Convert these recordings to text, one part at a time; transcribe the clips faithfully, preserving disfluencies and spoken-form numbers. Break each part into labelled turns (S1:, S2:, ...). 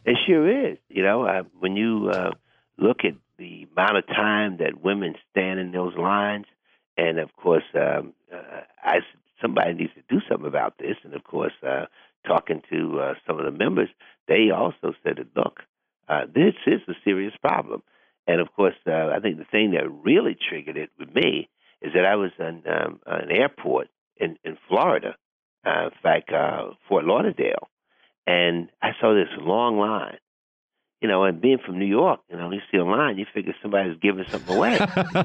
S1: It sure is. You know, uh, when you uh, look at the amount of time that women stand in those lines, and of course, um, uh, I somebody needs to do something about this. And of course, uh, talking to uh, some of the members, they also said, that, "Look, uh, this is a serious problem." And of course, uh, I think the thing that really triggered it with me is that I was in um, an airport in, in Florida, uh, in fact, uh, Fort Lauderdale, and I saw this long line. You know, and being from New York, you know, you see a line, you figure somebody's giving something away.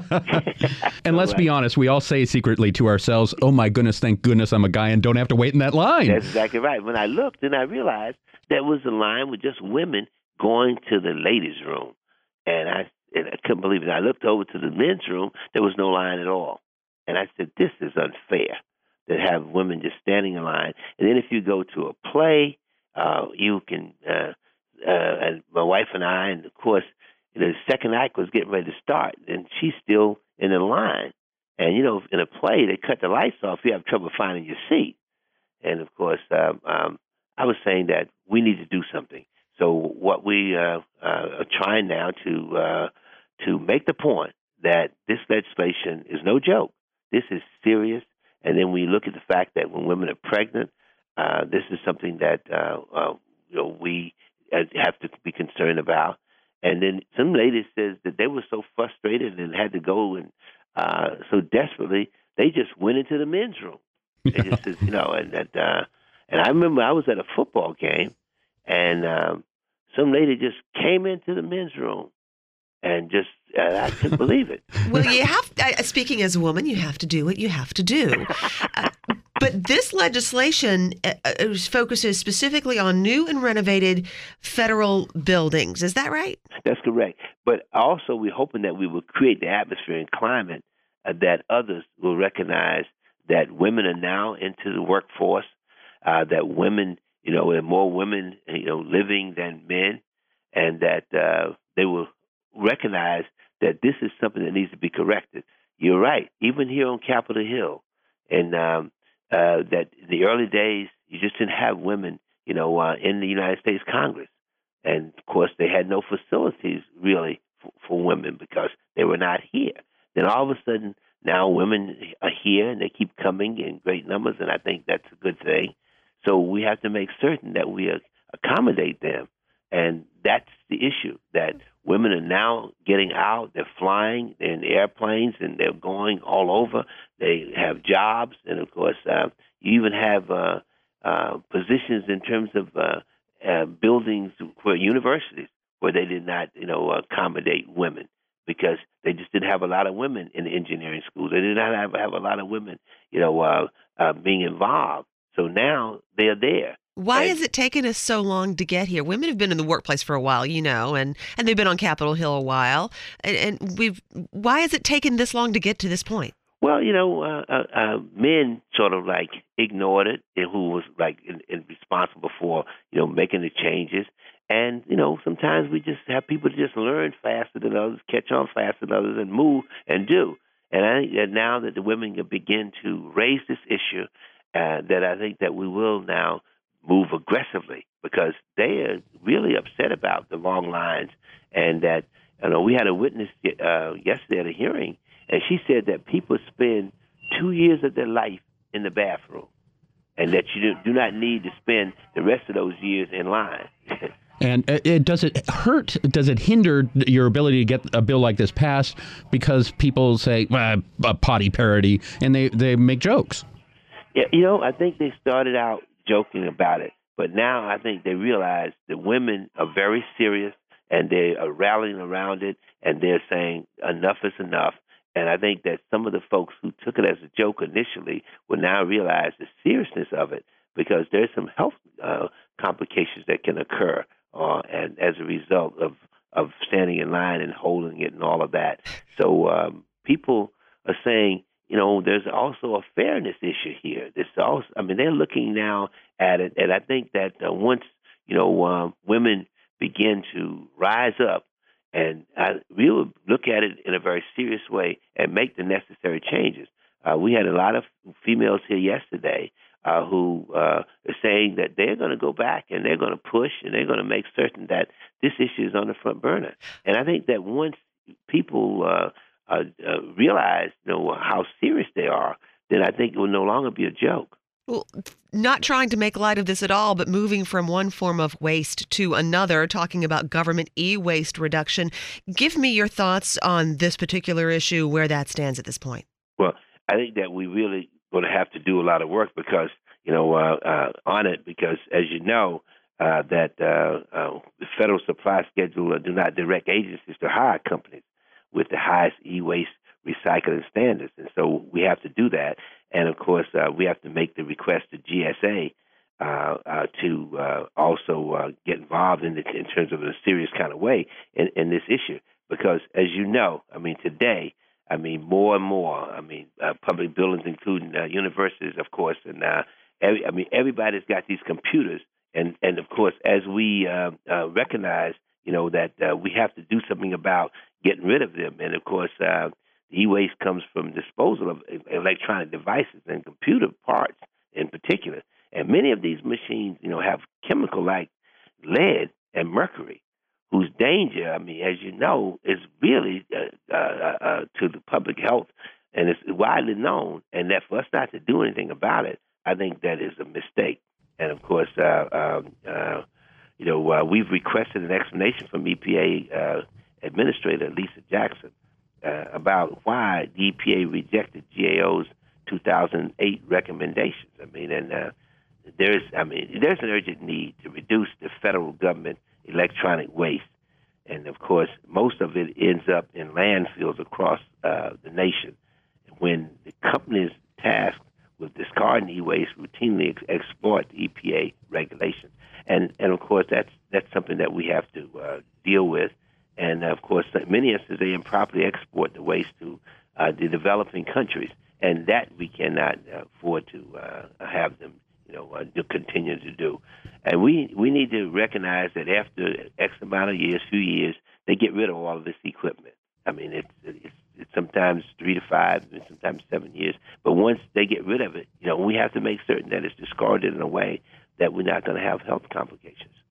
S2: And let's be honest, we all say secretly to ourselves, "Oh my goodness, thank goodness I'm a guy and don't have to wait in that line."
S1: That's exactly right. When I looked, then I realized that was a line with just women going to the ladies' room. And I, and I couldn't believe it. I looked over to the men's room, there was no line at all. And I said, this is unfair to have women just standing in line. And then if you go to a play, uh, you can, uh, uh, and my wife and I, and of course, you know, the second act was getting ready to start, and she's still in the line. And, you know, in a play, they cut the lights off, you have trouble finding your seat. And, of course, um, um, I was saying that we need to do something. So what we uh, uh, are trying now to uh, to make the point that this legislation is no joke. This is serious. And then we look at the fact that when women are pregnant, uh, this is something that uh, uh, you know, we have to be concerned about. And then some lady says that they were so frustrated and had to go and uh, so desperately, they just went into the men's room. They just says, you know, and that, uh, and I remember I was at a football game, and um, some lady just came into the men's room, and just uh, I couldn't believe it.
S3: Well, you have. Uh, speaking as a woman, you have to do what you have to do. Uh, but this legislation uh, uh, focuses specifically on new and renovated federal buildings. Is that right?
S1: That's correct. But also, we're hoping that we will create the atmosphere and climate uh, that others will recognize that women are now into the workforce, uh, that women, you know, there are more women, you know, living than men, and that uh, they will recognize that this is something that needs to be corrected. You're right. Even here on Capitol Hill, and um, uh, that in the early days, you just didn't have women, you know, uh, in the United States Congress. And, of course, they had no facilities, really, for, for women because they were not here. Then all of a sudden, now women are here, and they keep coming in great numbers, and I think that's a good thing. So we have to make certain that we accommodate them, and that's the issue, that women are now getting out, they're flying, they're in airplanes, and they're going all over. They have jobs, and, of course, uh, you even have uh, uh, positions in terms of uh, uh, buildings for universities where they did not, you know, accommodate women, because they just didn't have a lot of women in the engineering schools. They did not have, have a lot of women, you know, uh, uh, being involved. So now they're there.
S3: Why
S1: and,
S3: has it taken us so long to get here? Women have been in the workplace for a while, you know, and, and they've been on Capitol Hill a while. And, and we've why has it taken this long to get to this point?
S1: Well, you know, uh, uh, uh, men sort of like ignored it, and who was like in, in responsible for, you know, making the changes. And, you know, sometimes we just have people just learn faster than others, catch on faster than others, and move and do. And I think that now that the women can begin to raise this issue, uh, that I think that we will now move aggressively, because they are really upset about the long lines. And that, you know, we had a witness uh, yesterday at a hearing, and she said that people spend two years of their life in the bathroom, and that you do, do not need to spend the rest of those years in line.
S2: And it, does it hurt? Does it hinder your ability to get a bill like this passed because people say, well, a potty parody, and they, they make jokes?
S1: Yeah, you know, I think they started out joking about it, but now I think they realize that women are very serious, and they are rallying around it, and they're saying enough is enough. And I think that some of the folks who took it as a joke initially will now realize the seriousness of it, because there's some health uh, complications that can occur uh, and as a result of, of standing in line and holding it and all of that. So um, people are saying, you know, there's also a fairness issue here. This also, I mean, they're looking now at it, and I think that uh, once, you know, um, women begin to rise up, and I, we will look at it in a very serious way and make the necessary changes. Uh, we had a lot of females here yesterday uh, who uh, are saying that they're going to go back and they're going to push and they're going to make certain that this issue is on the front burner. And I think that once people uh, uh, uh, realize, you know, how serious they are, then I think it will no longer be a joke.
S3: Well, not trying to make light of this at all, but moving from one form of waste to another, talking about government e-waste reduction. Give me your thoughts on this particular issue, where that stands at this point.
S1: Well, I think that we really going to have to do a lot of work because, you know, uh, uh, on it, because as you know, uh, that uh, uh, the federal supply schedule uh, do not direct agencies to hire companies with the highest e-waste recycling standards. And so we have to do that. And, of course, uh, we have to make the request to G S A uh, uh, to uh, also uh, get involved in, the, in terms of a serious kind of way in, in this issue. Because, as you know, I mean, today, I mean, more and more, I mean, uh, public buildings, including uh, universities, of course, and uh, every, I mean, everybody's got these computers. And, and of course, as we uh, uh, recognize, you know, that uh, we have to do something about getting rid of them. And, of course, uh, e-waste comes from disposal of electronic devices and computer parts in particular. And many of these machines, you know, have chemical like lead and mercury, whose danger, I mean, as you know, is really uh, uh, uh, to the public health, and it's widely known. And that for us not to do anything about it, I think that is a mistake. And, of course, uh, um, uh, you know, uh, we've requested an explanation from E P A uh, Administrator Lisa Jackson Uh, about why the E P A rejected G A O's two thousand eight recommendations. I mean, and uh, there's, I mean, there's an urgent need to reduce the federal government electronic waste, and of course, most of it ends up in landfills across uh, the nation. When the companies tasked with discarding e-waste routinely ex- exploit the E P A regulations, and and of course, that's that's something that we have to uh, deal with. And, of course, in many instances, they improperly export the waste to uh, the developing countries, and that we cannot uh, afford to uh, have them, you know, uh, to continue to do. And we, we need to recognize that after X amount of years, few years, they get rid of all of this equipment. I mean, it's, it's, it's sometimes three to five, and sometimes seven years. But once they get rid of it, you know, we have to make certain that it's discarded in a way that we're not going to have health complications.